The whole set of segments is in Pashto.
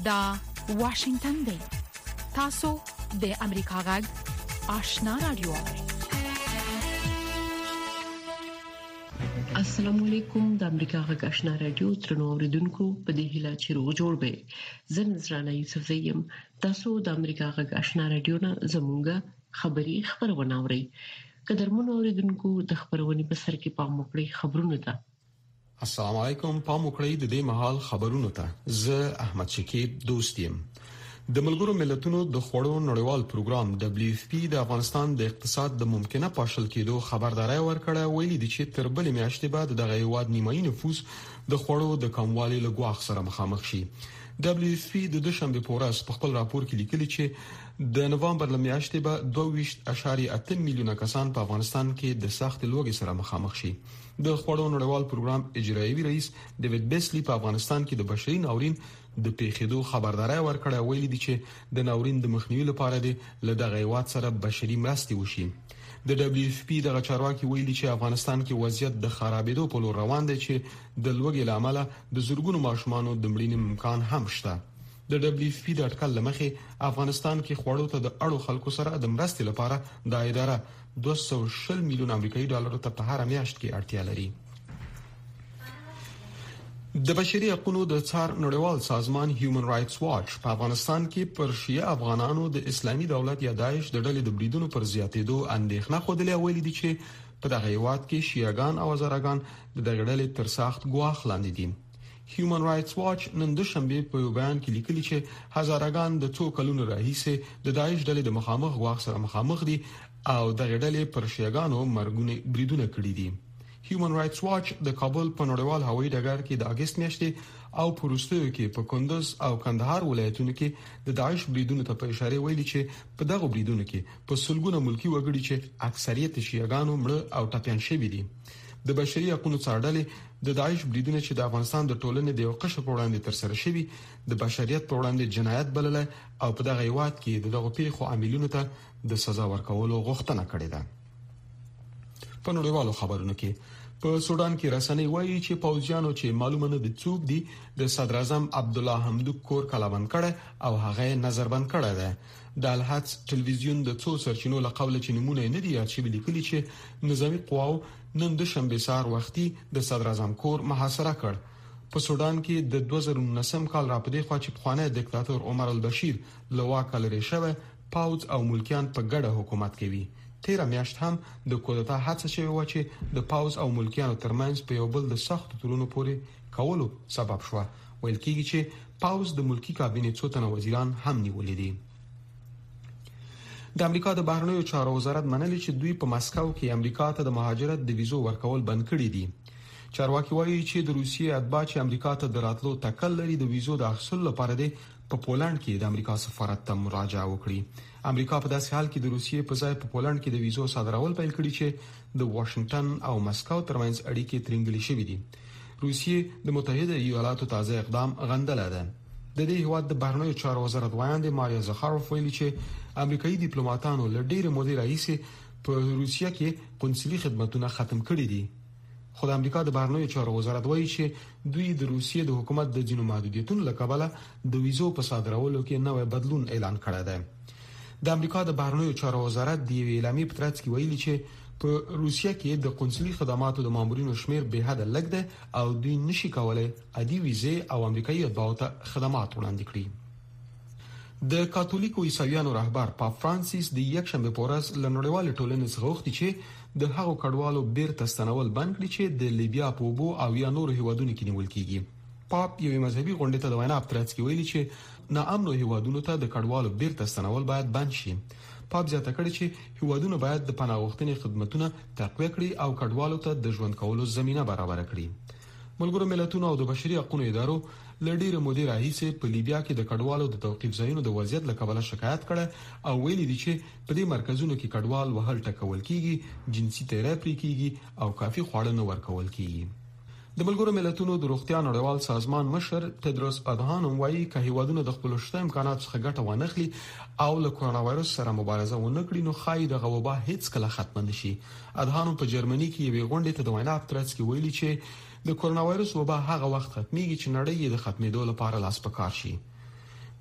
دا واشنگتن دی. تاسو د امریکا غږ آشنا رادیو. السلام علیکم. د امریکا غږ آشنا رادیو ترنو اوریدونکو په دې هیله چې روغ جوړ به. زه نذرانه یوسف زیم. تاسو د امریکا غږ آشنا رادیو نه زموږه خبری خبرونه اورئ. قدرمن اوریدونکو د خبرونې په سر کې پام وکړئ خبرونه ته. السلام علیکم. پام وکړئ د دې مهال خبرونه ته. زه احمد شکیب دوست یم. د ملګرو ملتونو د خوړو نړیوال پروګرام WFP د افغانستان د اقتصاد د ممکنه پاشل کېدو خبرداري ورکړه. ویلي دي چې تر بلې میاشتې بعد د غیواد نیمایي نفوس د خوړو د کموالي له ګواښ سره مخامخ شي. WFP د دوشنبه په ورځ په خپل راپور کې لیکلي چې د نوامبر له میاشتې به 22.8 میلیونه کسان په افغانستان کې د سخت لوږې سره مخامخ شي. د خوړو نړیوال پروګرام اجرایي رئیس ډیوډ بیسلی په افغانستان کې د بشري ناورین د پیښېدو خبرداري ورکړه. ویلي دي چې د ناورین د مخنیوي لپاره د غیواد سره بشري مرستې وشي. د WFP د چارواکي ویلي چې افغانستان کې وضعیت د خرابېدو په لور روان دی چې د لوږې لامل د زورګونو ماشومانو د مړینې امکان هم شته. د WFP د اټکل لمخې افغانستان کې خوړو ته د اړو خلکو سره د مرستې لپاره د اداره 240 میلیون امریکایي ډالر ته په هر میاشت کې اړتیا لري. د بشري حقوقو د څار نړیوال سازمان هیومن رائټس واچ په افغانستان کې پر شیعه افغانانو د اسلامي دولت یا داعش د ډلې د بریدونو پر زیاتېدو اندېښنه خوده. ویلي دي چې په دغه هیواد کې شیعاګان او هزارهګان د دغه ډلې تر سخت ګواښ لاندې دي. هیومن رائټس واچ نن دوشنبه په بیان کې لیکلي چې هزارهګان د څو کلونو راهیسې د داعش ډلې د مخامخ ګواښ سره مخامخ دي او دغه ډلې پر شیعاګانو مرګونه بریدونه کړي دي. هیومن رائټس واچ د کابل په نړیوال هوایي ډګر کې د اگست میاشتې او پروستیو کې په کندوز او کندهار ولایتونو کې د داعش بریدونو ته په اشاره ویلي چې په دغه بریدونو کې په سلګونه ملکی وګړي چې اکثریت شیعاګانو مړه او ټپيان شوي دي. د بشري حقوقو څارډلې د داعش بریدونه چې د افغانستان د ټولنې د یو قشر په وړاندې تر سره شوي د بشریت په وړاندې جنایت بلل او په دغه هیواد کې دغه پیښو عاملینو ته د سزا ورکولو غوښتنه کړې ده. په نړیوالو خبرونو کې په سودان کې رسنۍ وایي چې پوځیانو چې معلومه نه دي څوک دي د صدر اعظم عبد الله حمدوک کور کلابند کړه او هغه نظر بند کړه ده. د الحدث ټلویزیون د څو سرچینو له قبل چې نمونه نه دي یاد شوي لیکلي چې نظامی قواو نن دوشنبه سهار وختي د صدر اعظم کور محاصره کړ. په سودان کې د 2019 کال راپدې خوا چې پخوانی دیکتاتور عمر البشیر له واکه لري شوی پاوځ او ملکیان په ګډه حکومت کوي. تیر میاشت هم د کودتا هڅه شوې و چې د پاوځ او ملکیانو ترمنځ په یو بل د سخت تورونو پورې کولو سبب شو. ویل کېږي چې پاوځ د ملکی کابینې څو تنه وزیران هم نیولې دي. د امریکا د بهرنیو چارو وزارت منلي چې دوی په مسکو کې امریکا ته د مهاجرت د ویزو ورکول بند کړي دي. چارواکي وایي چې د روسیې اتباع چې امریکا ته دراتلو تکل لري د ویزو د اخیستلو لپاره په پولند کې د امریکا سفارت ته مراجعه وکړي. امریکا په داسې حال کې د روسیې په ځای په پولند کې د ویزو صادرول پیل کړي چې د واشنگټن او مسکو ترمنځ اړیکې ترنګلې شوې دي. روسیې د متحده ایالاتو تازه اقدام غندله ده. د دې هیواد د بهرنیو چارو وزارت وایاند ماریا زخاروف ویلي چې امریکایي ډیپلوماټانو له ډېر مودې راهیسې په روسیه کې قونسلي خدماتونه ختم کړي دي. خو د امریکا د بهرنیو چارو وزارت وایي چې دوی د روسیې د حکومت د ځینو محدودیتونو له کبله د ویزو په صادرولو کې نوې بدلون اعلان کړی دی. د امریکا د بهرنیو چارو وزارت د اعلامیې په ترڅ کې ویلي چې په روسیه کې د قونسلي خدماتو د مامورینو شمیر به حد لږ دی او دوی نشي کولای عادي ویزې او امریکایي اتباعو ته خدمات وړاندې کړي. د کاتولیکو عیسویانو رهبر پاپ فرانسیس د یکشنبه په ورځ له نړیوال ټولنې څخه غوښتي چې د هغو کډوالو بیرته ستنول بند کړي چې د لیبیا په اوبو او یا نور هیوادونو کې نیول کیږي. پاپ یو مذهبي غونډه ته د وینا په ترڅ کې ویلي چې ناامنو هیوادونو ته د کډوالو بیرته ستنول باید بند شي. پاپ زیاته کړی چې هیوادونه باید د پناه غوښتنې خدماتونه تقویه کړي او کډوالو ته د ژوند کولو زمينه برابر کړي. ملګرو ملتونو او د بشري حقوقو ادارو لډیره مودې راهیسې په لیبیا کې د کډوالو د توقيف ځایونو د وضعیت لکبله شکایت کړه او ویلي دي چې په دې مرکزونو کې کډوال وهل ټکول کیږي، جنسي تیراپي کیږي او کافي خواړه نه ورکول کیږي. د ملګرو ملتونو د روغتیا نړیوال سازمان مشر تدروس ادهانوم وایي چې هیوادونه د خپل شته امکاناتو څخه ګټه وانخلي او له کرونا وایرس سره مبارزه ونکړي نو خای د غوبه هیڅ کله ختم نشي. ادهانوم په جرمني کې یو غونډه ته د وینا په ترڅ کې ویلي چې د کرونا وایرس وبا هغه وخت ختميږي چې نړۍ د ختمېدو لپاره لاس په کار شي.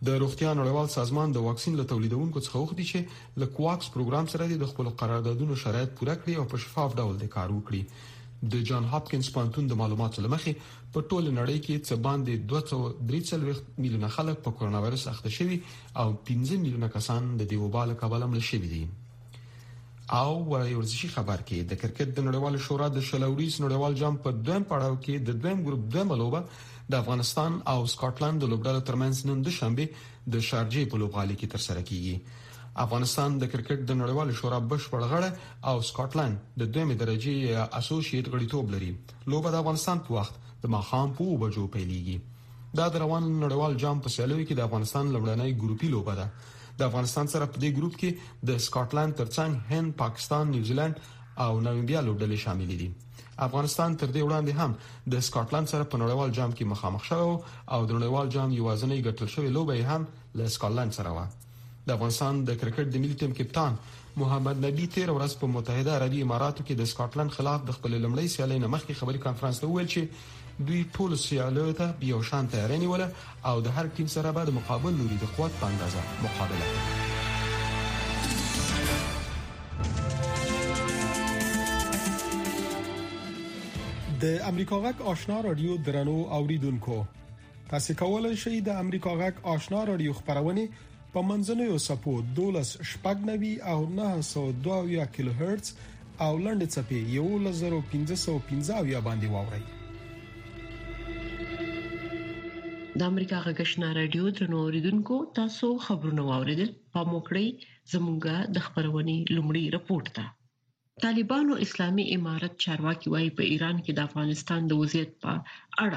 د روغتیا نړیوال سازمان د واکسین له تولیدونکو څخه وغوښتي چې له کوواکس پروګرام سره د خپل قراردادونو شرایط پوره کړي او په شفاف ډول د کار وکړي. د جان هاپکینز پوهنتون د معلوماتو لمخې په ټول نړۍ کې څه باندې 243 میلیونه خلک په کورونا وایرس اخته شوي او 15 میلیونه کسان د دې وبا له کبله مړه شوي دي. او ورزشي خبر کې د کرکټ د نړیوال شورا د شلوريس نړیوال جام په دویم پړاو کې د دویم ګروپ دویم لوبه د افغانستان او سکاټلند د لوبډلو ترمنځ نن د شنبه د شارجې په لوبغالي کې ترسره کیږي. افغانستان د کرکټ د نړیوال شورا بشپړ غړی او سکاټلند د دویمه درجه اسوسییټ غړیتوب لري. لوبه د افغانستان په وخت د ماښام په 2 بجو پیلېږي. دا د روان نړیوال جام په سیالیو کې د افغانستان لومړنۍ ګروپي لوبه ده. د افغانستان سره په دې ګروپ کې د سکاټلند ترڅنګ هند، پاکستان، نیوزیلند او نامبیا لوبډلې شامل دي. افغانستان تر دې وړاندې هم د سکاټلند سره په نړیوال جام کې مخامخ شو او د نړیوال جام یوازینی ګټل شوی لوبه هم له سکاټلند سره و. د افغانستان د کرکټ د ملي ټیم کپتان محمد نبی تیر ورځ په متحده عربی اماراتو کې د سکاټلند خلاف د خپل لمړی سیالي نه مخکې خبري کانفرنس ته ویل چې دوی ټول سیالیو ته یو شان تیاری نیولې او د هر ټیم سره به د مقابل لوري د قوت په اندازه مقابله. د امریکا غږ آشنا رادیو درنو اوریدونکو، تاسو کولای شئ د امریکا غږ آشنا رادیو خبرونه په منځنوي سپو 12 شپږنوي او 902 کیلو هرتز او لنډ چپی 1515 باندې واورئ. د امریکا غږ آشنا رادیو درنو اوریدونکو، تاسو خبرونه واوریدل. په موکړی زموږه د خبرونه لومړی رپورت ده. طالبانو اسلامي امارت چارواکي وايي په ایران کې د افغانستان د وضعیت په اړه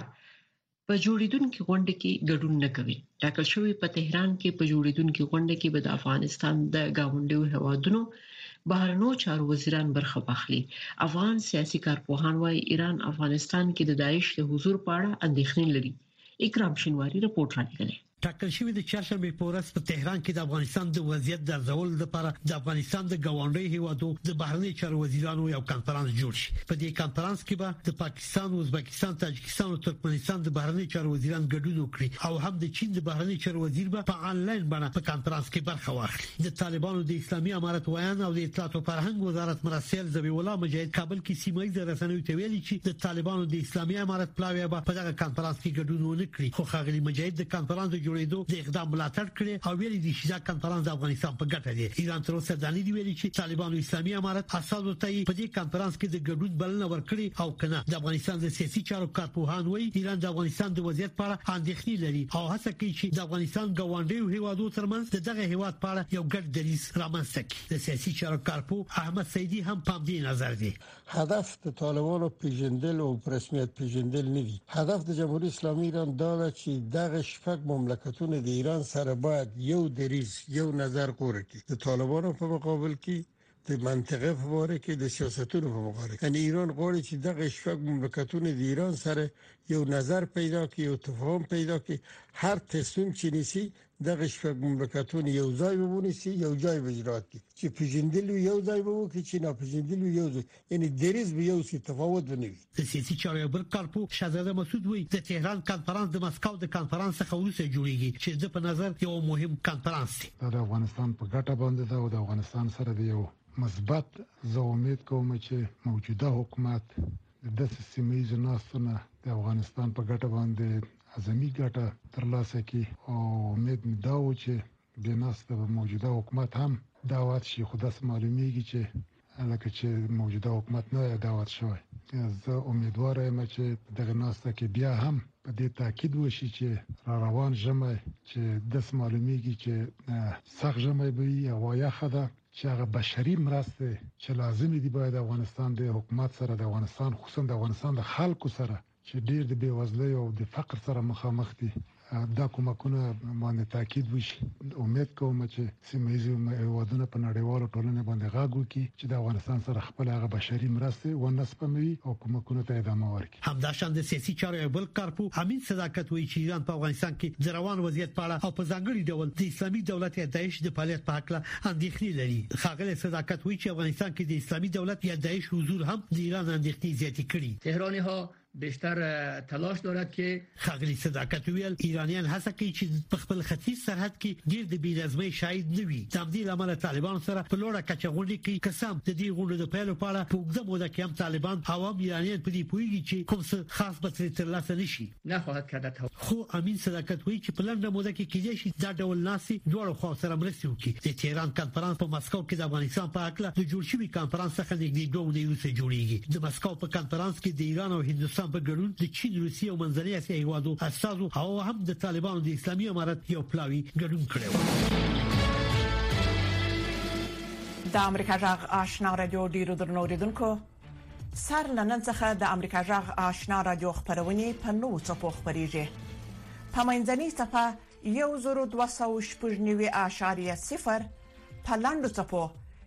په جوړیدونکو غونډه کې ګډون نه کوي. ټاکل شوی په تهران کې په جوړیدونکو غونډه کې به د افغانستان د گاونډیو هوادونو بهرنیو چارو وزیران برخه واخلي. افغان سیاسي کارپوهان وايي ایران افغانستان کې د داعش د حضور په اړه اندېښنې لري. اکرام شینواری رپورت راغلی. ټاکل شوی د چهارشنبه په ورځ په تهران کې د افغانستان د وضعیت د ارزول لپاره د افغانستان د گاونډي هیوادو د بهرنی چارو وزیرانو یو کانفرنس جوړ شي. په دې کانفرنس کې به د پاکستان، ازبکستان، تاجکستان او ترکمنستان د بهرنی چارو وزیران ګډون وکړي او هم د چین د بهرنی چارو وزیر به په انلاین باندې په کانفرنس کې برخه واخلي. د طالبانو د اسلامي امارت ویان او د اطلاعات او فرهنګ وزارت مرسل ذبی الله مجاهد کابل کې سیمایي رسنیو ته ویلي چې د طالبانو د اسلامي امارت پلاوی به په دغه کانفرنس کې ګډون ونکړي. خو خاغلی مجاهد د کانفرنس جوړېدو د اقدام ملاتړ کړي او ویلي دي چې دا کانفرنس د افغانستان په ګټه دی. ایران تر اوسه د دې ویلي چې طالبانو اسلامي امارت اساس ورته په دې کانفرنس کې د ګډون بلنه ورکړي او کنه. د افغانستان د سیاسي چارو کارپوهان وایي ایران د افغانستان د وضعیت په اړه اندېښنې لري او هڅه کوي چې د افغانستان ګاونډیو هیوادو ترمنځ دغه هیواد په اړه یو ګډ دریځ رامنځته کړي. د سیاسي چارو کارپوه احمد سیدی هم په دې نظر دی. هدف د طالبانو پیژندل او رسمیت پیژندل نه دی. هدف د جمهوریت اسلامي ایران دا چې دغه شپږ مملکتونه د ایران سره باید یو دریځ یو نظر غوړه کړي. د طالبانو په مقابل کې د منطقه په اړه کې د سیاستونو په مقابل کې ایران غواړي چې دغه شپږ مملکتونه د ایران سره یو نظر پیدا کړي، یو تفاهم پیدا کړي. هر تصمیم چې نیسي دغه شپږ مملکتونه یو ځای ونیسي، یو ځای اجرات کړي. چې پیژندل یو ځای وکړي، چې نه پیژندل یو ځای، یعنی دریځ به یو څه تفاوت ونه وي. د سیاسي چارو بر کارپو شهزاده مسعود وایي د تهران کانفرنس د مسکو د کانفرنس څخه وروسته جوړیږي چې د په نظر یو مهم کانفرنس دی. د افغانستان په ګټه باندې دا او د افغانستان سره د یو مثبت زه امید کوم چې موجوده حکومت د سیمې ناستونه د افغانستان په ګټه باندې اعظمي ګټه ترلاسه کړي او امید مې دا و چې د ناسته موجوده حکومت هم دعوت شي. خو داسې معلومیږي چې لکه چې موجوده حکومت نه دعوت شوی. زه امیدوار یم چې دغه ناسته کې بیا هم په دې تاکید وشي چې روان ژمی چې داسې معلومیږي چې سخت ژمی به وي او یخه ده چې هغه بشري مرسته چې لازمي دي باید افغانستان د حکومت سره د افغانستان خصوصا د افغانستان د خلکو سره چې ډیر د بیوزلۍ او د فقر سره مخامخ دي دا کومکونه باندې تاکید وشي. امید کوم چې سیمه هیوادونه په نړیوالو ټولنې باندې غاګو کې چې د افغانستان سره خپل هغه بشري مرسته ونسپموي او کومکونه ته ادامه ورکړي. همداشان د سیاسي چارو بل کارپو حمید صداقت وایي چې ایران په افغانستان کې د روان وضعیت په اړه او په ځانګړي ډول د اسلامي دولت یا داعش د فعالیت په اړه اندېښنې لري. خاغلی صداقت وایي چې افغانستان کې د اسلامي دولت یا داعش حضور هم د ایران اندېښنې زیاتې کړي. تهرانی ها بیشتر تلاش دارد که خغلی صداقت ویل ایرانیان هڅه کوي چې په خپل ختیځ سرحد کې ډیر د بیرزمۍ شاهد نه وي. تبدیل عمل طالبان سره په لوړه کچه غونډې کوي. قسم د دې غونډې د پیل لپاره په وګړه موده کې هم طالبان عوام ایرانیان په دې پوهیږي چې کوم څه خاص به ترلاسه نشي. نخواهد کرد. خو امین صداقت وایي چې په لنډه موده کې کېدای شي دا ډول ناسي دوه خوا سره مرسته وکړي. د تهران کانفرنس په مسکو کې د افغانستان په اړه د جوړ شوی کانفرنس څخه نږدې 2 اونۍ وروسته جوړیږي. د مسکو په کانفرنس کې د ایران او هندستان په ګډون د چین، روسیې او منځنۍ اسیا هیوادو استازو او هم د طالبانو د اسلامي امارت یو پلاوی ګډون کړو. د امریکا جغ آشنا رادیو ډیرو درنو اوریدونکو، سر لنن څخه د امریکا جغ آشنا رادیو خبرونه په نو څپو خبريږي. په منځنۍ صفه 102.0 په لاندو څپو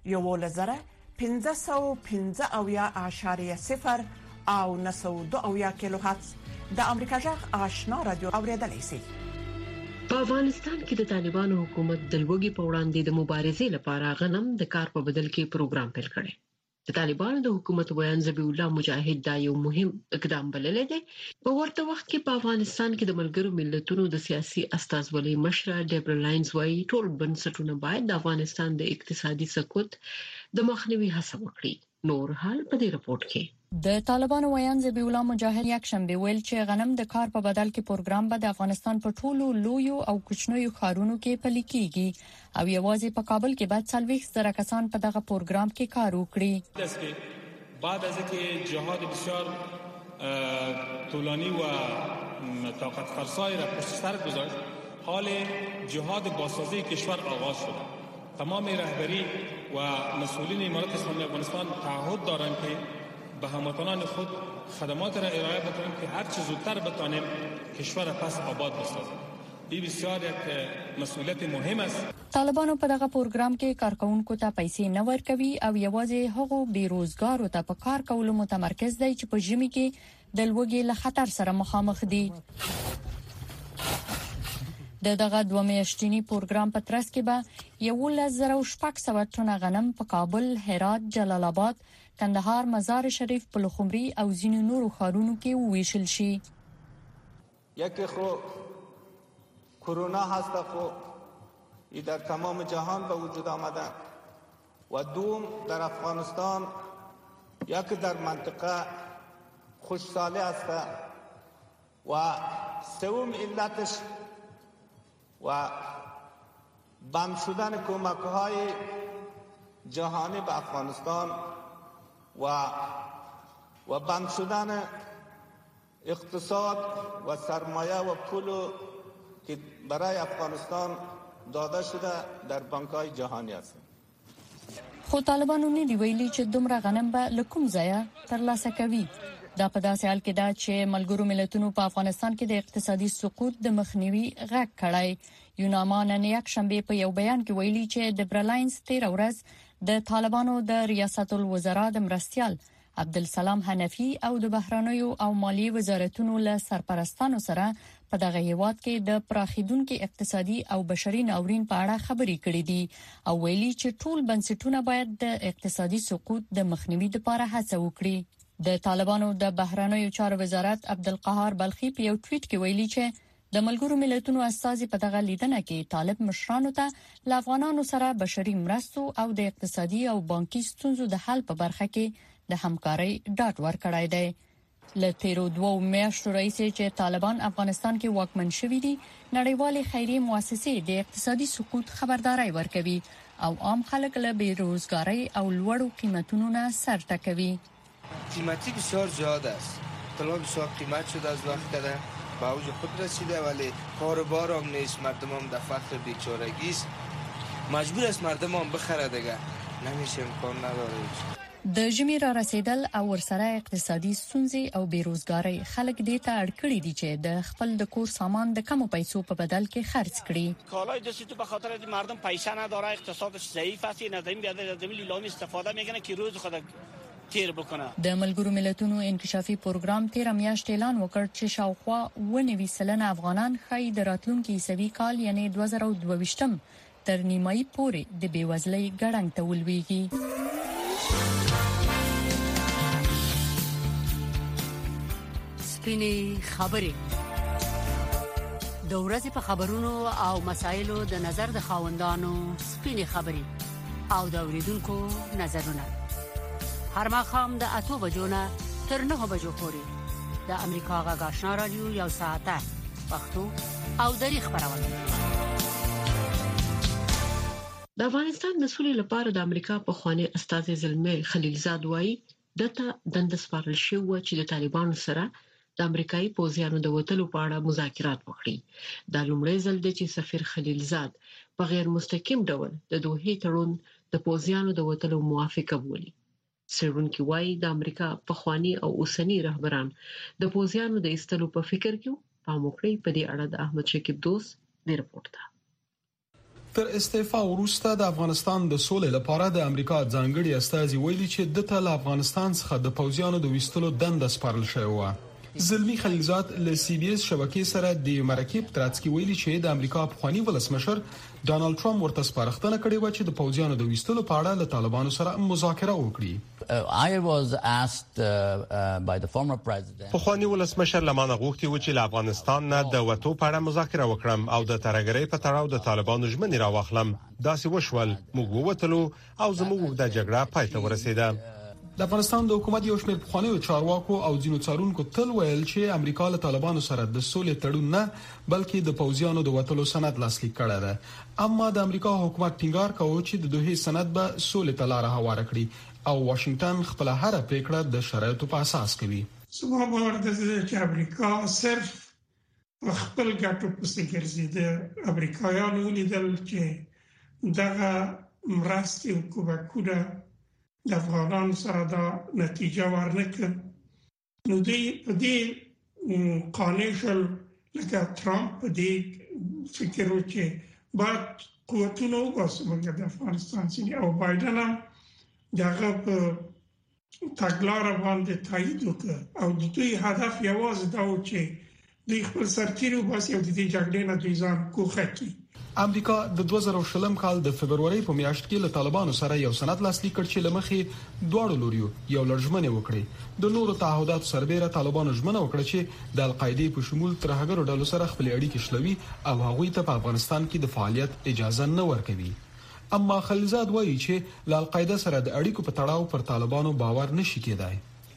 11515.0 او 902 کیلو هرتز د امریکا جغ آشنا رادیو اوریدلای شي. په افغانستان کې د طالبانو حکومت د لوګي په وړاندې د مبارزې لپاره غنم د کار په بدل کې پروګرام پیل کړي. د طالبانو د حکومت ویان ذبیح الله مجاهد دا یو مهم اقدام بللی دی. په ورته وخت کې په افغانستان کې د ملګرو ملتونو د سیاسي استازولۍ مشره ډیبرا لاینز وايي ټول بنسټونه باید د افغانستان د اقتصادي سقوط د مخنیوي هڅه وکړي. نور حال په دې رپورت کې د طالبانو ویان ذبیح الله مجاهد یکشنبه ویل چې غنم د کار په بدل کې پروګرام به د افغانستان په ټولو لویو او کوچنیو ښارونو کې پلي کیږي او یوازې په کابل کې به 40,000 کسان په دغه پروګرام کې کار وکړي. بعد از اینکه جهاد بسیار طولانی و طاقت فرسای را پشت سر گذاشت، حال جهاد بازسازی کشور آغاز شده. تمام رهبری و مسئولین امارت اسلامی افغانستان تعهد دارند که به هموطنان خود خدمات را ارائه بکنیم که هر چه زودتر بتوانیم کشور پس آباد بسازیم. این بسیار یک مسئولیت مهم است. طالبانو په دغه پروګرام کې کارکونکو ته پیسې نه ورکوي او یوازې هغو بیروزګارو ته په کار کولو متمرکز دی چې په ژمي کې د لوګي له خطر سره مخامخ دي. دغه 2 میاشتنی پروګرام په ترڅ کې به 11,600 ټنه غنم په کابل، هرات، جلال آباد، کندهار، مزار شریف، پلخمری او ځینو نورو ښارونو کې وویشل شي. یکی خو کرونا هست، خو در تمام جهان به وجود آمده و دوم در افغانستان یکی در منطقه خشکسالی است و سوم علتش و بند شدن کمک‌های جهانی به افغانستان و بند شدن اقتصاد و سرمایه و پول که برای افغانستان داده شده در بانک‌های جهانی است. خو طالبانو نه دی ویلي چې دومره غنم به له کوم ځایه ترلاسه کوي. دا په داسې حال کې ده چې ملګرو ملتونو په افغانستان کې د اقتصادي سقوط د مخنیوي غږ کړی. یوناما نن یکشنبه په یو بیان کې ویلي چې ډیبرا لاینز 13 ورځ د طالبانو د ریاست الوزرا د مرستیال عبدالسلام حنفي او د بهرنیو او مالی وزارتونو له سرپرستانو سره په دغه هیواد کې د پراخیدونکو اقتصادي او بشري ناورین په اړه خبرې کړې دي او ویلي چې ټول بنسټونه باید د اقتصادي سقوط د مخنیوي لپاره هڅه وکړي. د طالبانو د بهرنیو چارو وزارت عبدالقهار بلخی په یو ټویټ کې ویلي چې د ملګرو ملتونو استازي په دغه لیدنه کې طالب مشرانو ته له افغانانو سره بشري مرستو او د اقتصادي او بانکي ستونزو د حل په برخه کې د همکارۍ ډاډ ورکړی دی. له تیرو 2 میاشتو راهیسې چې طالبان افغانستان کې واکمن شوي دي، نړیوالې خیریه مؤسسې د اقتصادي سقوط خبرداري ورکوي او عام خلک له بیروزګارۍ او لوړو قیمتونو نه سر ټکوي. قیمتی بسیار زیاد است. طلا بسیار قیمت شده از وقت که به اوج خود رسیده، ولی کار و بار هم نیست. مردم هم در فقر بیچارگی است. مجبور است مردم هم بخره دیگه. نمیشه، امکان نداره. د ژمي را رسیدل او ورسره اقتصادي ستونزې او بیروزګارۍ خلک دې ته اړ کړي دي چې د خپل د کور سامان د کمو پیسو په بدل کې خرڅ کړي. کالای دستی تو به خاطر مردم پیسه نداره، اقتصادش ضعیف است، ندیم بیاد از لیلام استفاده میکنه که روز خود تیر بکنه. د ملګرو ملتونو انکشافي پروګرام 13 میاشت اعلان وکړ چې شاوخوا 90% افغانان خای د راتلونکي عیسوي کال یعنی 2022 تر نیمایي پورې د بیوزلۍ ګړنګ ته ولويږي. سپینې خبرې د ورځې په خبرونو او مسایلو د نظر د خاوندانو سپینې خبرې او د اوریدونکو نظرونه هر ماښام د 8 بجو نه تر 9 بجو پورې د امریکا غږ آشنا رادیو یو ساعته پښتو او دری خبرونه د افغانستان د سولې لپاره د امریکا په خواني استاذ زلمي خلیلزاد وایي دته دند سپارل شو چې د طالبانو سره د امریکایي پوځیانو د وټلو په اړه مذاکرات وکړي. دا لومړی ځل دی چې سفیر خلیلزاد په غیر مستقیم ډول د دوه تړون د پوځیانو د وټلو موافقه بولي. سرونکي وایي د امریکا په خواني او اوسنی رهبران د پوځیانو د ایستلو په فکر کې پام وکړي. په دې اړه د احمد شکیب دوست د رپورت ده. تر استعفا وروسته د افغانستان د سولې لپاره د امریکا ځانګړي استازي ویلي چې د تل افغانستان څخه د پوځیانو د ویستلو دند سپارل شوی و. زلمی خلیلزاد له سی بي اس شبکې سره د مرکب ترڅکی ویلي چې د امریکا پخوانی ولسمشر ډانلډ ټرمپ ورته سپارښتنه کړې و چې د پوځیانو د ویستلو په اړه له طالبانو سره مذاکره وکړي. I was asked by the former president. پخوانی ولسمشر لمانه غوښتي و چې له افغانستان نه د وټو په اړه مذاکره وکړم او د ترګرۍ په تړاو د طالبانو ژمنې راوخلم. داسې وشول، موږ ووتلو او زموږ د جګړه پای ته ورسېده. د افغانستان د حکومت یو شمېر پخوانیو چارواکو او ځینو څارونکو تل ویل چې امریکا له طالبانو سره د سولې تړون نه بلکې د پوځیانو د وټلو سند لاسلیک کړی دی. اما د امریکا حکومت ټینګار کوي چې د دوه سند به سولې ته لار هواره کړي او واشنگټن خپل هر پریکړه د شرایطو په اساس کوي. زما باور دی چې امریکا صرف خپل ګټو پسې ګرځي. د امریکایانو ولیدل چې دغه مرستې او کومکونه د افغانانو سره دا نتیجه ورنکړه، نو دوی په دې قانع شول لکه ترامپ په دې فکر و چې باید قوتونه وباسو موږ د افغانستان سینې او بایدن هم دغه په تګلاره باندې تایید وکړ او د دوی هدف یوازې دا و چې دوی خپل سرتیري وباسي او د دې جګړې نه دوی ځان کوخه کړي. امریکا د 2020 کال د فبرवरी په میاشت کې له طالبانو سره یو سند لاسلیک کړ چې لمخې دواړو لوريو یو لړژمنه وکړي. د نورو تعهداتو سربېره طالبانو ژمنه وکړه چې د القاعده په شمول ترهګرو ډلو سره خپل اړیکې شلوي او هغوی ته په افغانستان کې د فعالیت اجازه نه ورکوي. اما خلیلزاد وایي چې له القاعده سره د اړیکو په تړاو پر طالبانو باور نشي کېدای.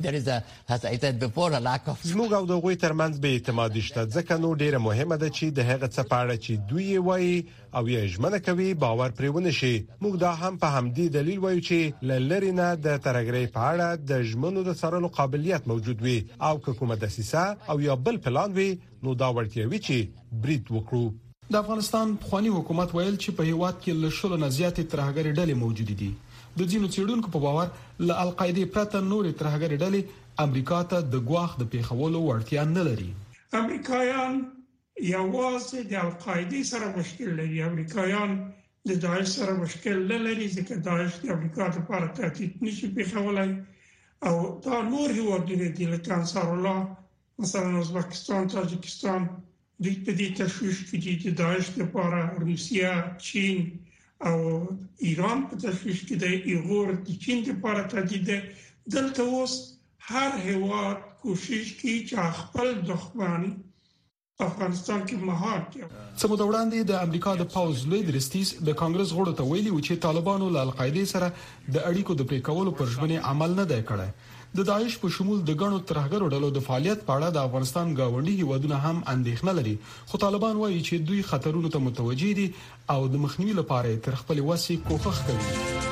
زموږ او د غوي ترمنځ به اعتماد شته، ځکه نو ډیره مهمه ده چې د هغه څه په اړه چې دوی وایي او یې ژمنه کوي باور پرېونه شي. موږ دا هم په همدې دلیل وایو چې لری نه د ترګرۍ په اړه د ژمنو د سرلو قابلیت موجود وي او حکومت دسیسه او یا بل پلان وي نو دا ورته وی چې برید وکړو. د افغانستان پخوانی حکومت ویل چې په هیواد کې له شلو نه زیاتې ترهګري ډلې موجود دي. د ځینو څېړونکو په باور له القاعده پرته نورې ترهګري ډلې امریکا ته د ګواښ د پیښولو وړتیا نه لري. امریکایان یوازې د القاعده سره مشکل لري. امریکایان د داعش سره مشکل نه لري ځکه داعش د امریکا لپاره تهدید نشي پیښولای او دا نور هیوادونه دي لکه انصار الله مثلا ازبکستان، تاجکستان د دې تشویش کې د داعش لپاره روسیا، چین او ایران په تشویش کې د ایغور د چین لپاره تهدید ده. دلته اوس هر هیواد کوشش کوي چې خپل دښمن افغانستان کې مهار کړي. سمو وړاندې د امریکا د پاوز لوی درستیس د کانګرس غړو ته ویلي و چې طالبانو له القاعده سره د اړیکو د پریکولو پر ژمنې عمل نه دی کړی. د داعش په شمول د غنو ترهګرو ډلو د فعالیت په اړه د افغانستان گاونډي هیوادونه هم اندېښنه لري، خو طالبان وایي چې دوی خطرونو ته متوجي دي او د مخنیوي لپاره تر خپل وسې کوښښ کوي.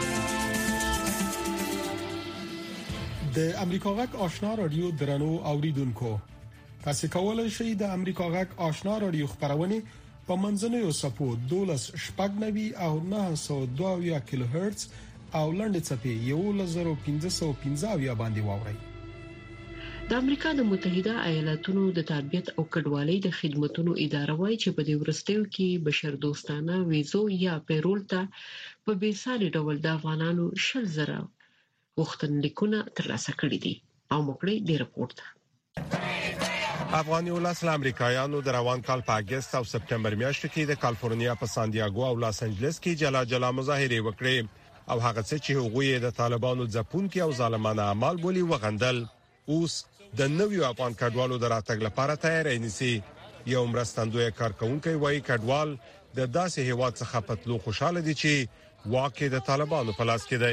د امریکا غږ آشنا رادیو درنو اوریدونکو، تاسو کولای شئ د امریکا غږ آشنا رادیو خبرونه په منځنوي سپو 12.9 او 902 کیلو هرتز او لنډ چپی 11515 باندې واوري. د امریکا د متحده ایالاتونو د تربیت او کډوالۍ د خدماتو اداره وايي چې په دې ورستیو کې بشردوستانه ویزو یا پیرول ته په بیساري ډول د افغانانو 100,000 غوښتنلیکونه ترلاسه کړي دي او موږ دې رپورت افغاني ولس له امریکایانو د روان کال په اگست او سپتمبر میاشتو کې د کالیفورنیا په سان دیاګو او لاس انجلس کې جلا مظاهره وکړې او هغه څه چې هغوی د طالبانو ځپونکو او ظالمانه اعمال بولی وغندل. اوس د نویو افغان کډوالو دراتګ لپاره تیاری نیسي. یو مرستندوی کارکونکو وایي کډوال د داسې هیواد څخه پتلو خوشاله دي چې واکه د طالبانو په لاس کې دی.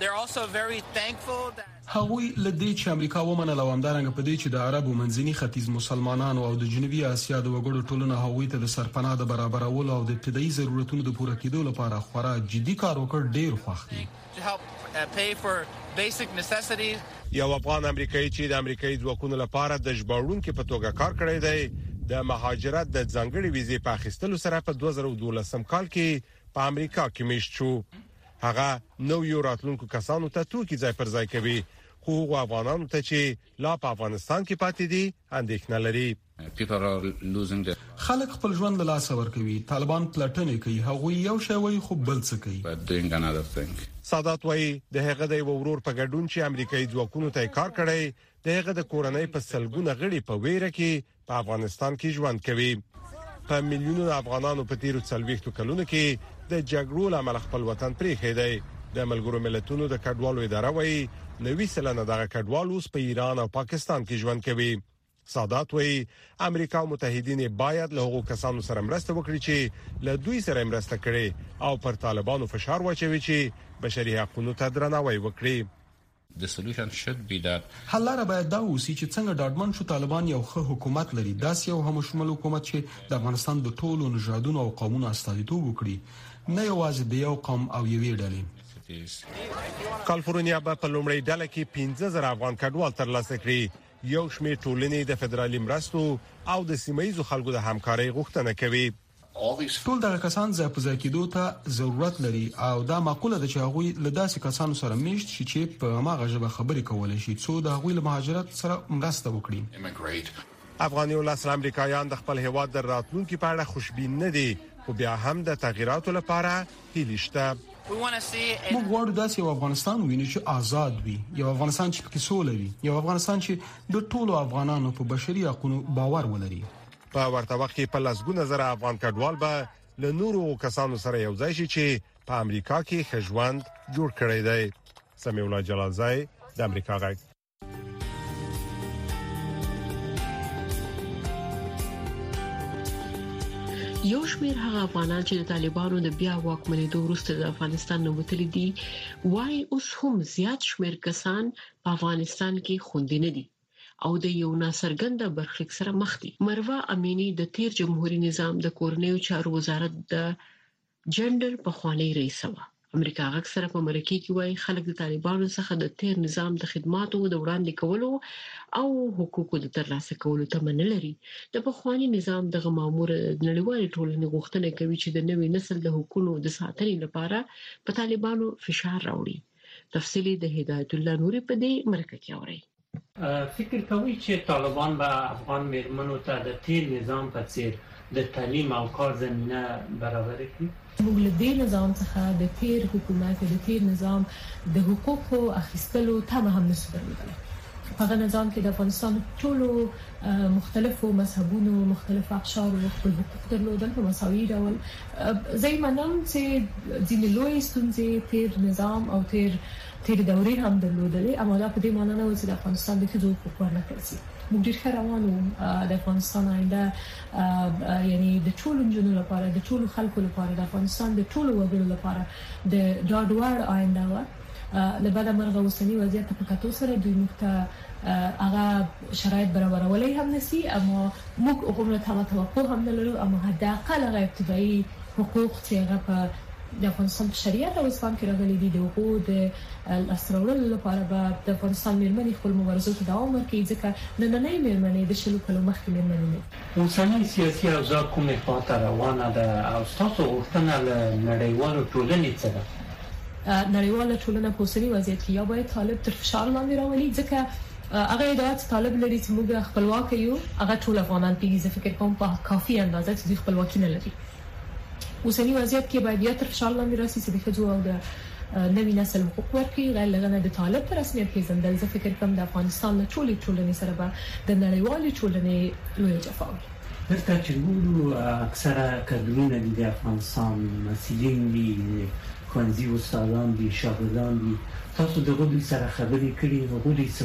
هغوی لدې چې امریکا ومنله او همدارنګه په دې چې د عربو منځني ختیځ مسلمانانو او د جنوبي اسیا د وګړو ټولنه هغوی ته د سرپناه د برابرولو او د ابتدایي ضرورتونو د پوره کېدو لپاره خورا جدي کار وکړ ډیر خوښ دي. یو افغان امریکایي چې د امریکایي ځواکونو لپاره د ژباړونکو په توګه کار کړی دی د مهاجرت د ځانګړي ویزې په اخیستلو سره په 2012 کال کې په امریکا کې میشت شو. هغه نو یو راتلونکو کسانو ته توکي ځای پر ځای کوي خو افغانانو ته چې لا په افغانستان کې پاتې دي اندېښنه لري. خلک خپل ژوند له لاسه ورکوي. طالبان پلټنې کوي. هغوی یو شی وایي خو بل څه کوي. سادات وایي د هغه د ورور په ګډون چې امریکایي ځواکونو ته کار کړی د هغه د کورنۍ په سلګونه غړي په ویره کې په افغانستان کې ژوند کوي. په میلیونونو افغانانو په تیرو 40 کلونو کې د جګړو لامل خپل وطن پریښی دی. د ملګرو ملتونو د کډوالو اداره وایي 90% دغه کډوال اوس په ایران او پاکستان کې ژوند کوي. سادات وایي امریکا او متحدین باید له هغو کسانو سره مرسته وکړي چې له دوی سره مرسته کړي او پر طالبانو فشار واچوي چې بشري حقوقو ته درناوی وکړي. حل لاره باید دا وسی چې څنګه ډاډمن شو طالبان یو ښه حکومت لري. داسې یو همشمول حکومت چې د افغانستان د ټولو نژادونو او قومونو استازیتوب وکړي نه یوازې د یو قوم او یوې ډلې. کالیفورنیا په لومړی ډله کې 15000 افغان کډوال ترلاسه کړي. یو شمېر ټولنې د فدرالي مرستو او د سیمایي خلکو د همکارۍ غوښتنه کوي. ټول دغه کسان ځای په ځای کېدو ته ضرورت لري او دا معقوله ده چې هغوی له داسې کسانو سره میشت شي چې په هغه ژبه خبرې کولای شي څو د هغوی له مهاجرت سره مرسته وکړي. افغاني ولس امریکایان د خپل هیواد د راتلونکو په اړه خوشبین نه دي خو بیا هم د تغیراتو لپاره هیله شته. موږ غواړو داسې یو افغانستان وینو چې آزاد وي. یو افغانستان چې پکې سوله وي. یو افغانستان چې د ټولو افغانانو په بشري حقوقو باور ولري. په ورته وخت کې په لسګونه زره افغان کډوال به له نورو کسانو سره یو ځای شي چې په امریکا کې ژوند جوړ کړی دی. سمیع الله جلالزای د امریکا غږ. یو شمېر هغه افغانان چې د طالبانو د بیا واکمنېدو وروسته د افغانستان نه وتلي دي وايي اوس هم زیات شمېر کسان په افغانستان کې خوندي نه دي او د یو ناڅرګنده برخلیک سره مخ دي. مروه امینی د تیر جمهوریت نظام د کورنیو چارو وزارت د جندر په خوانی رئیس و. امریکا غږ سره په مرکه کې وایي خلک د طالبانو څخه د تیر نظام د خدماتو د وړاندې کولو او حقوقو د ترلاسه کولو تمه نه لري. د پخوانی نظام دغه مامور نړیوال ټولنې غوښتنه کوي چې د نوې نسل د حقوقو د ساتنې لپاره په طالبانو فشار راوړي. تفصیلی د هدایت الله نوري په دې مرکه کې اوري. فکر کوي چې طالبان به افغان میرمنو ته د تیر نظام په څیر د تعلیم او کار زمينه برابر کړي؟ موږ له دې نظام څخه د تیر حکومت د تیر نظام د حقوقو اخیستلو تمه هم نشو درلودلی. هغه نظام کې د افغانستان ټولو مختلفو مذهبونو مختلف اقشار او خپل حقوق درلودل په مساوي ډول. زه منم چې ځینې لوی ستونزې تیر نظام او تیر دورې هم درلودلې اما دا په دې معنی نه و چې د افغانستان د ټولو حقوق ورنکړل شي. موږ ډېر روانو د افغانستان آینده یعنی د ټولو جنونو لپاره د ټولو خلکو لپاره د افغانستان د ټولو وګړو لپاره د ډاډوړ آینده و. لبعد مرغه وسنی وضعیت په کتو سره دوی مخته هغه شرایط برابرولای هم نسی اما موږ عموما توقع هم نه لرو اما حداقل هغه ابتدایي حقوق چې هغه په د افغانستان شریعت او اسلام کې راغلي دي د حقوق د اسرارولو لپاره به د افغانستان میرمنې خپل مبارزو ته دوام ورکړي ځکه نننۍ میرمنې د شلو کلو مخکې میرمنې دي. اوسنۍ سیاسي اوضاع کومې خواته روانه ده او تاسو غوښتنه له نړیوالو ټولنې څه ده؟ نړیواله ټولنه په اوسني وضعیت کې یا باید طالب تر فشار لاندې راولي ځکه هغه ادعا طالب لري چې موږ خپلواک یو هغه ټول افغانان پیږي. فکر کوم په کافي اندازه چې خپلواکي نه لري. اوسنی وضعیت کې باید بیا تر فشار لاندې راسي چې د ښځو او د نوي نسل حقوق ورکړي. غیر لغنه د طالب پر رسمیت پیژندل زه فکر کوم د افغانستان له ټولنې سره به د نړیوالې ټولنې لوی جفا وي. دلته چې ګورو اکثره کډوالونه د افغانستان مسؤلین دي، ښوونځي استادان دي، شاګردان دي. تاسو دغه دوی سره خبرې کړې نو غوډي څه وایي؟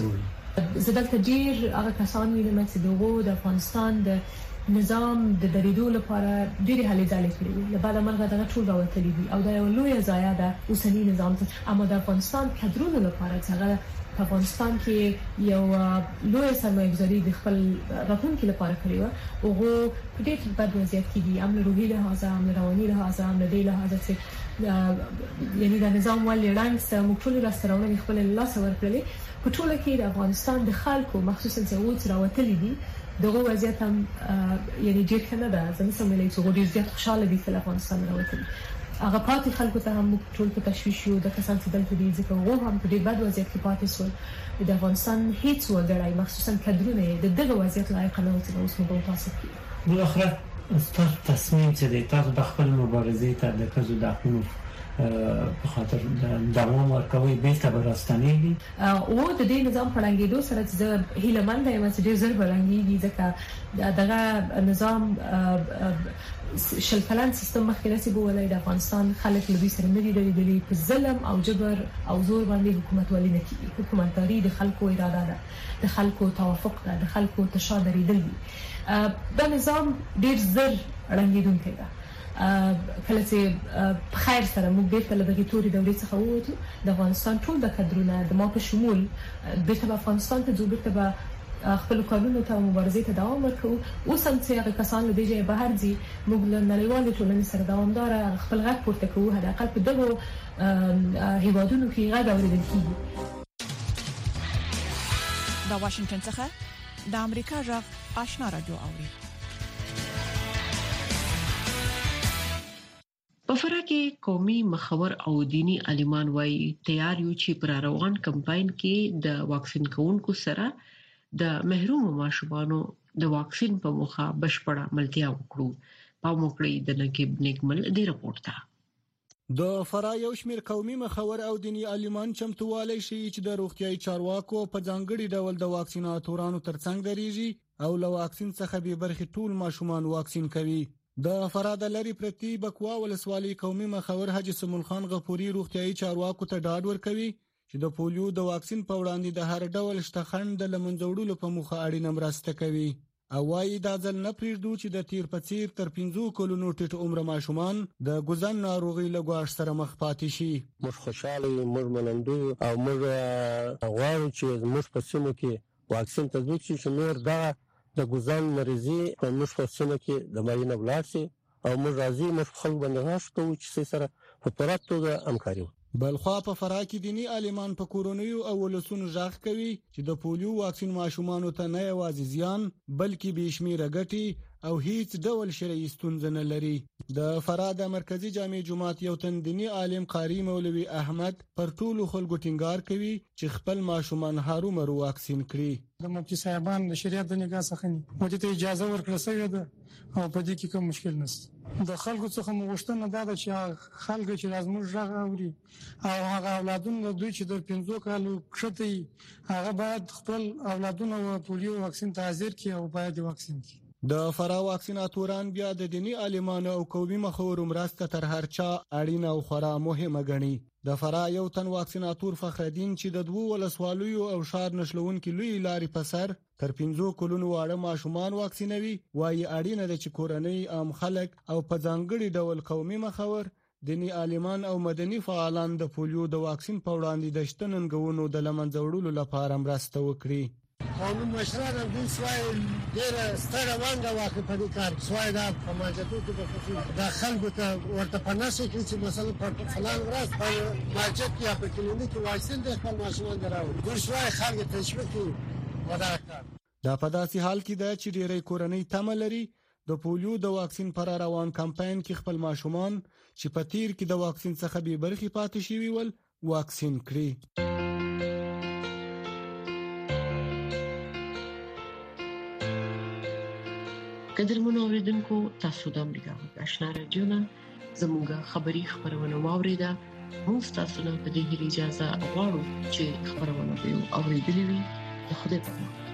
زدل تدیر هغه کسان وینم چې دغه د افغانستان د نظام د درېدو لپاره ډېری هلې ځلې کړې له بعد مرګ دغه ټول راوتلي دي او دا یو لوی ضایع ده اوسنی نظام ته اما د افغانستان کډرونو لپاره چې په افغانستان کې یو لوی سرمایه‌گذاري د خپل راتلونکي لپاره کړی و او په دې په وضعیت کې دي امن روحي لحاظ امن رواني لحاظ امن دی لحاظ چې یعنی د نظام ولې رنګ سره مخول راسترونه خپل الله سره ورکړي په ټوله کې د افغانستان د خلکو مخصوصا چې وڅ راوتلي دي دغه وضعیت هم یعنی ډېر ښه نه ده زموږ سملې چې ډېر زیات خوشاله دي چې افغانستان راوتلي هغه پاتې خلکو ته هم ټول په تشویش یو د کسان چې دلته دي ځکه وو هم په دې بد وضعیت کې پاتې شول د افغانستان هیڅ وګړی مخصوصا کډرونه د دغه وضعیت لایق نه و چې اوس موږ تاسو کې بل اخر ستاسو تصمیم چې د تاسو د خپل مبارزې ته د کزو د حقوقو په خاطر دوام ورکوي به تر راستنېږي او د دې نظام پړنګېدو سره چې هیله مند یم چې ډېر زر پړنګېږي ځکه دغه نظام شل کلن سیستم مخکې نسی بولای د افغانستان خلک لوي سره نه دی په ظلم او جبر او زور باندې حکومت ولې نه کوي حکومتداري د خلکو اراده ده د خلکو توافق ده د خلکو تشادري دي دا نظام ډېر زر رنګیدونکی ده کله چې خیر سره موږ بیرته له دغه توري دورې څخه ووتو د افغانستان ټول د کډرونه د ما په شمول بیرته افغانستان ته بیرته به خپل قانونو ته مبارزې ته دوام ورکړو اوس هم چې هغه کسان له دې بهر دي موږ له نړیوالو ټولنې سره دوامدار خپل غږ پورته کوو هدا حقیقت په دغه هیوادونو کې غږ اورېدل کیږي د واشنگټن څخه د امریکا غږ آشنا رادیو اوري په فرا کې قومي مخور او دینی عالمان وايي تیار یو چې پر روان کمپاین کې د واکسین کوونکو سره د محروم ماشومانو د واکسین په موخه بشپړه ملتیا وکړو په موکړې د نقيب نیکمل دی راپورټ ته د فرا یو شمېر قومي مخور او دینی عالمان چمتوالی شي چې د روغتيایي چارواکو په ځانګړي ډول د واکسیناتورانو ترڅنګ درېږي او له واکسین څخه به برخې ټول ماشومان واکسین کوي د فرا د لری پرتی بکوا ولسوالۍ قومي مخور حاجی سمون خان غفوري روغتيایي چارواکو ته ډاډ ورکوي چې د پولیو د واکسین په وړاندې د هر ډول شتخند د لمنځوړلو په موخه اړینه مرسته کوي او وايي دا ځل نه پریږدو چې د تیر پڅیر تر 15 کلونو ټیټ عمر ماشومان د ګوزن ناروغي لګواش سره مخ پاتې شي موږ خوشاله موږ منندو او موږ غواړو چې موږ په سیمه کې واکسین تطبیق شي چې نور دا د ګوزن مریضي په موږ په سیمه کې د ماینه بلارسي او موږ راځي موږ خلک باندې غواړو چې سره په تراتو همکاري بلخوا په فرا کې دینی عالمان په کورونیو او ولسونو ژغ کوي چې د پولیو واکسین ماشومانو ته نه یوازې زیان بلکې بشمیره ګټي او هیڅ ډول شرعي ستونزه نه لري د فرا د مرکزی جامع جماعت یو تن دینی عالم قاری مولوي احمد پر ټولو خلکو ټینګار کوي چې خپل ماشومان هرومرو واکسین کړي د مفتي صاحبان د شریعت د نگاه څخه نه مو ته اجازه ورکړه سوی ده او په دې کې کوم مشکل نشته د خلکو څخه مغشتنه دا ده چې خلک چې لازم ژغ اوري او هغه اولادونه دوی چې د 15 کالو کښته هغه باید خپل اولادونه پولیو واکسین ته حاضر کړي او باید واکسین کړي د فرا واکسیناتوران بیا د دینی عالمانو او قومي مخور مرسته تر هر چا اړینه او خورا مهمه غني د فرا یو تن واکسیناتور فخردین چې د دوه ولسوالیو او شار نشلونکو لوی لارې په سر تر 15 کلونو واړه ماشومان واکسینوي وايي اړینه ده چې کورنۍ عام خلک او په ځانګړي ډول قومي مخور دینی عالمان او مدني فعالان د پولیو د واکسین په وړاندې د شتننګونو د لمنځوړلو لپاره مرسته وکړي قانون مشران هم دوی سوای ډېره ستره وانګه واخلي په دې کار سوای دا په ماجدو کې د خصوص د خلکو ته ورته پناسه کې چې مثلا په فلان ورځ په ماجد کې یا په کلینیک کې واکسین د خپل ماشومان دراوړي دوی سوای خلک تشویق کوي ودا کار دا په داسې حال کې ده چې ډېرې کورنۍ تمه لري د پولیو د واکسین پر روان کمپاین کې خپل ماشومان چې په تیر کې د واکسین څخه به برخې پاتې شي ول واکسین کړي قدرمنو اوریدونکو تاسو د امریکا آشنا رادیو نه زموږه خبری خبرونه واوریده موږ تاسو ته د دې اجازه غواړو چې خبرونه به اوریدلې وي خدای په